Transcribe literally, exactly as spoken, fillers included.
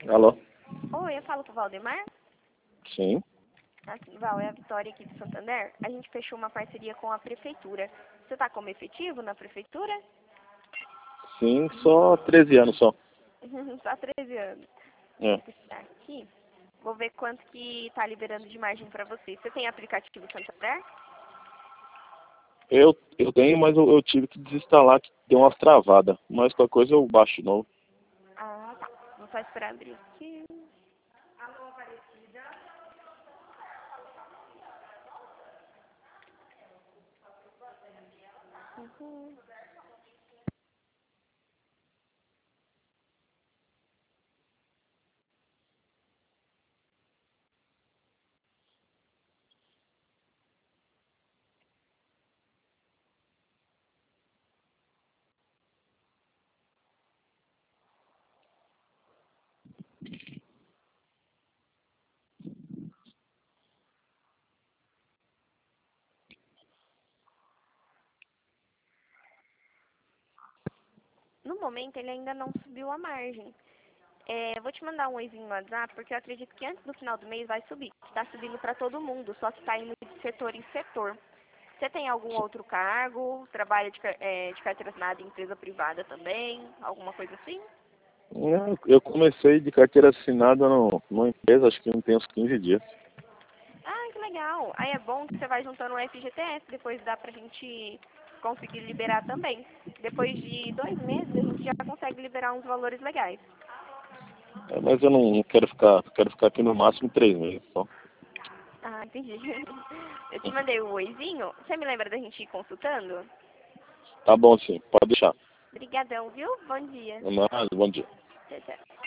Alô? Oi, eu falo com o Valdemar? Sim. Assim, Val, é a Vitória aqui de Santander. A gente fechou uma parceria com a prefeitura. Você tá como efetivo na prefeitura? Sim, só treze anos só. Só treze anos. É. Vou puxar aqui. Vou ver quanto que tá liberando de margem pra você. Você tem aplicativo Santander? Eu, eu tenho, mas eu, eu tive que desinstalar, que deu umas travadas. Mas qualquer coisa eu baixo de novo. Ah, tá. Vou só esperar abrir aqui. Uhum. No momento, ele ainda não subiu a margem. É, eu vou te mandar um oizinho no WhatsApp, porque eu acredito que antes do final do mês vai subir. Está subindo para todo mundo, só que está indo de setor em setor. Você tem algum outro cargo? Trabalha de, car- é, de carteira assinada em empresa privada também? Alguma coisa assim? Eu, eu comecei de carteira assinada no, numa empresa, acho que não tem uns quinze dias. Ah, que legal. Aí é bom que você vai juntando o F G T S, depois dá pra gente conseguir liberar também. Depois de dois meses, a gente já consegue liberar uns valores legais. É, mas eu não, não quero ficar, quero ficar aqui no máximo três meses só. Ah, entendi. Eu te mandei o oizinho. Você me lembra da gente ir consultando? Tá bom sim, pode deixar. Obrigadão, viu? Bom dia. Mas, bom dia. Tchau, tchau.